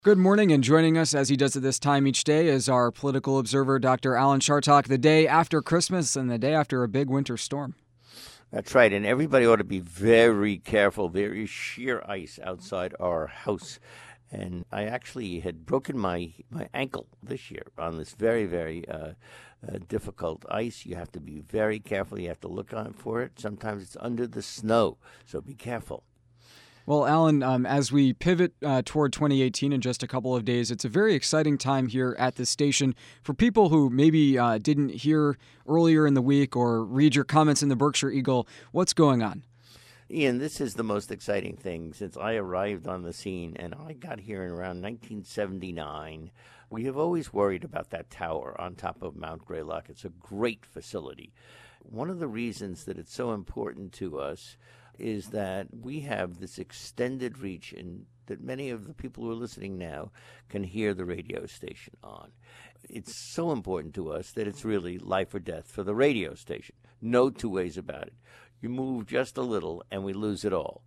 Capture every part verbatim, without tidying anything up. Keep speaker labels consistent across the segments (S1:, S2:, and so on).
S1: Good morning, and joining us as he does at this time each day is our political observer, Doctor Alan Chartock, the day after Christmas and the day after a big winter storm.
S2: That's right, and everybody ought to be very careful. There is sheer ice outside our house, and I actually had broken my, my ankle this year on this very, very uh, uh, difficult ice. You have to be very careful. You have to look out for it. Sometimes it's under the snow, so be careful.
S1: Well, Alan, um, as we pivot uh, toward twenty eighteen in just a couple of days, it's a very exciting time here at the station. For people who maybe uh, didn't hear earlier in the week or read your comments in the Berkshire Eagle, what's going on?
S2: Ian, this is the most exciting thing since I arrived on the scene, and I got here in around nineteen seventy-nine. We have always worried about that tower on top of Mount Greylock. It's a great facility. One of the reasons that it's so important to us is that we have this extended reach and that many of the people who are listening now can hear the radio station on. It's so important to us that it's really life or death for the radio station. No two ways about it. You move just a little and we lose it all.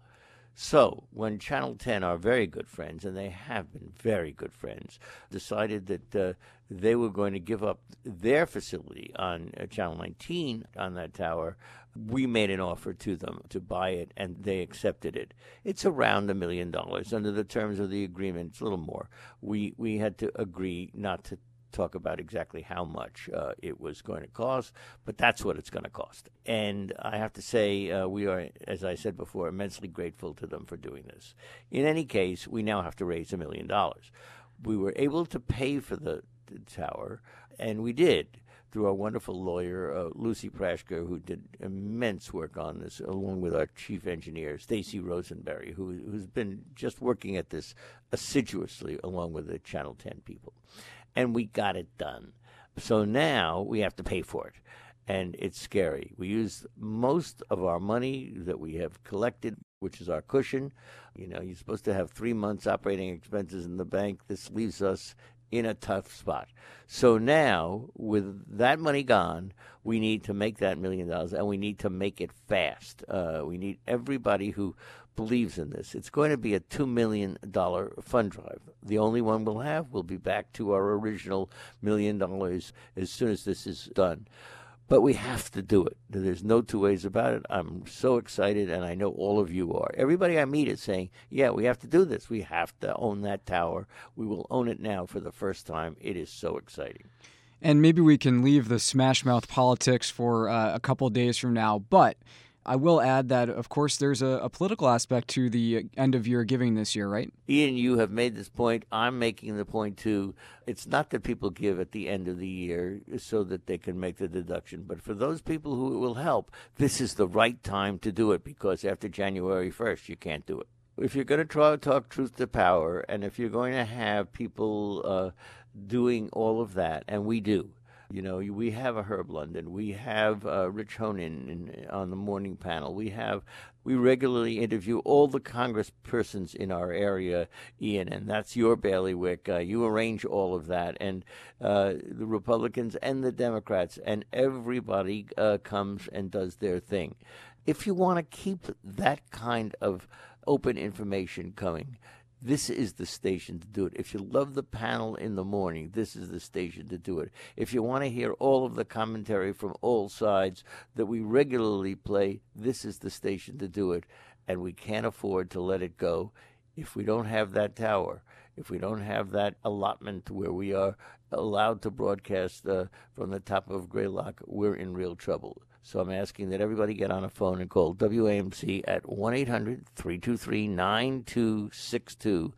S2: So when Channel ten, our very good friends, and they have been very good friends, decided that uh, they were going to give up their facility on uh, Channel nineteen on that tower, we made an offer to them to buy it, and they accepted it. It's around a million dollars under the terms of the agreement. It's a little more. We we had to agree not to talk about exactly how much uh, it was going to cost, but that's what it's going to cost. And I have to say, uh, we are, as I said before, immensely grateful to them for doing this. In any case, we now have to raise a million dollars. We were able to pay for the, the tower, and we did, through our wonderful lawyer, uh, Lucy Prashker, who did immense work on this, along with our chief engineer, Stacy Rosenberry, who, who's been just working at this assiduously along with the Channel ten people. And we got it done. So now we have to pay for it. And it's scary. We use most of our money that we have collected, which is our cushion. You know, you're supposed to have three months operating expenses in the bank. This leaves us in a tough spot. So now, with that money gone, we need to make that million dollars, and we need to make it fast. Uh, we need everybody who believes in this. It's going to be a two million dollars fund drive. The only one we'll have. We'll be back to our original million dollars as soon as this is done. But we have to do it. There's no two ways about it. I'm so excited, and I know all of you are. Everybody I meet is saying, yeah, we have to do this. We have to own that tower. We will own it now for the first time. It is so exciting.
S1: And maybe we can leave the smash mouth politics for uh, a couple days from now, but I will add that, of course, there's a, a political aspect to the end of year giving this year, right?
S2: Ian, you have made this point. I'm making the point, too. It's not that people give at the end of the year so that they can make the deduction, but for those people who it will help, this is the right time to do it, because after January first, you can't do it. If you're going to try to talk truth to power, and if you're going to have people uh, doing all of that, and we do, you know, we have a Herb London. We have uh, Rich Honan in, on the morning panel. We have, we regularly interview all the congresspersons in our area, Ian, and that's your bailiwick. Uh, you arrange all of that, and uh, the Republicans and the Democrats, and everybody uh, comes and does their thing. If you want to keep that kind of open information coming, this is the station to do it. If you love the panel in the morning, this is the station to do it. If you want to hear all of the commentary from all sides that we regularly play, this is the station to do it. And we can't afford to let it go. If we don't have that tower, if we don't have that allotment where we are allowed to broadcast uh, from the top of Greylock, we're in real trouble. So I'm asking that everybody get on a phone and call W A M C at one eight hundred, three two three, nine two six two,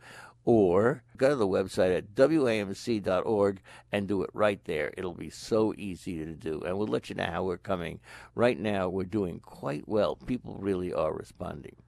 S2: or go to the website at W A M C dot org and do it right there. It'll be so easy to do, and we'll let you know how we're coming. Right now, we're doing quite well. People really are responding.